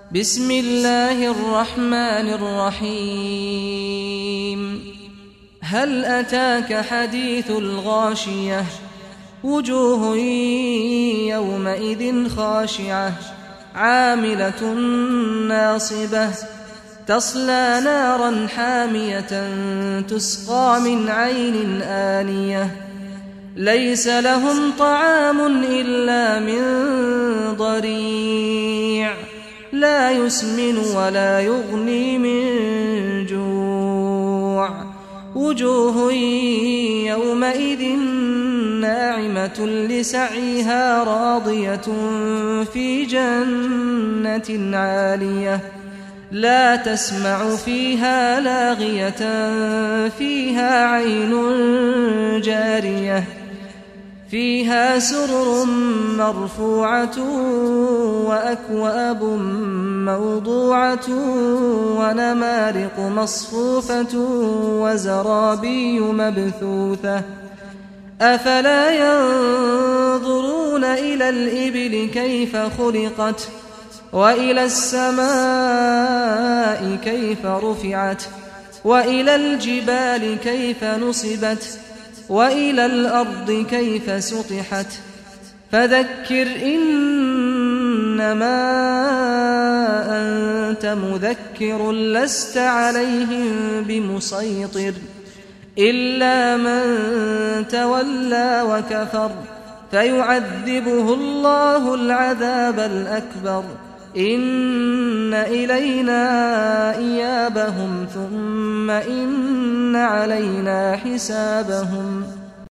بسم الله الرحمن الرحيم هل أتاك حديث الغاشية وجوه يومئذ خاشعة عاملة ناصبة تصلى نارا حامية تسقى من عين آنية ليس لهم طعام إلا من ضريع لا يسمن ولا يغني من جوع وجوه يومئذ ناعمة لسعيها راضية في جنة عالية لا تسمع فيها لاغية فيها عين جارية فيها سرر مرفوعة وأكواب موضوعة ونمارق مصفوفة وزرابي مبثوثة أفلا ينظرون إلى الإبل كيف خلقت وإلى السماء كيف رفعت وإلى الجبال كيف نصبت وإلى الأرض كيف سطحت فذكر إنما أنت مذكر لست عليهم بمسيطر إلا من تولى وكفر فيعذبه الله العذاب الأكبر إن إلينا إيابهم ثم إن علينا حسابهم